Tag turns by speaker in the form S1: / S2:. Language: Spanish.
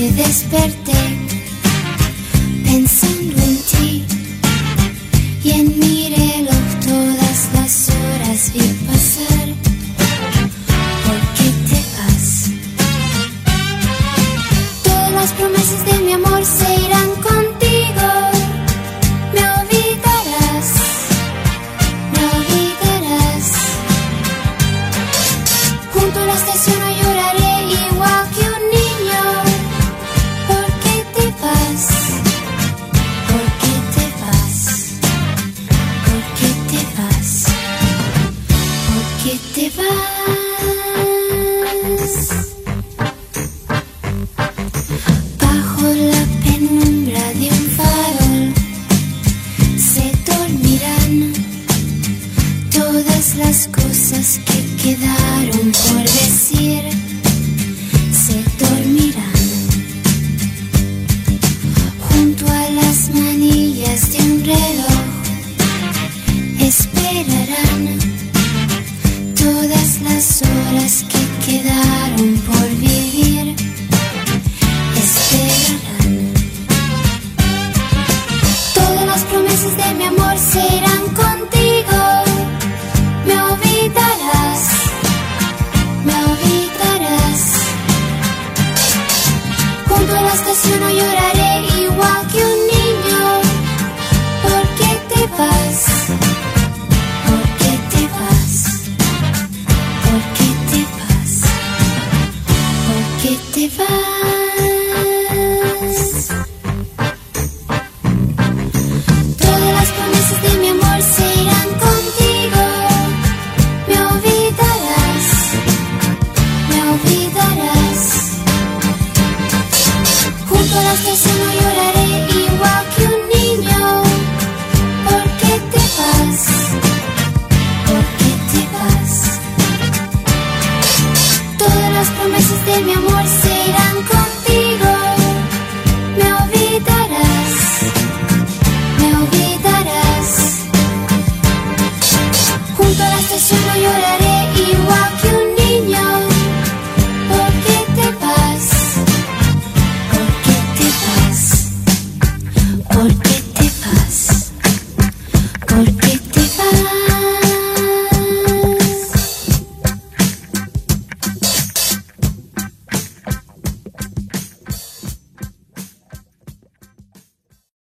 S1: desperté pensando en ti y en mi reloj todas las horas vi pasar. ¿Por qué te vas? Todas las promesas de mi amor se irán contigo. Me olvidarás, me olvidarás. Junto a la estación no lloraré igual que un niño. ¿Por qué te vas? ¿Por qué te vas? ¿Por qué te vas? ¿Por qué te vas? Bajo la penumbra de un farol se dormirán todas las cosas que quedaron por decir. Se dormirán junto a las manillas de un reloj. Esperarán todas las horas que quedaron por vivir. Esperarán. Todas las promesas de mi amor se irán contigo. Me olvidarás, me olvidarás. Junto a la estación no lloraré igual que un niño. ¿Por qué te vas? ¿Por qué te vas? ¿Por qué te vas? ¿Por qué te vas? Todas las promesas de mi amor se irán contigo. Me olvidarás, me olvidarás. Junto a la estación no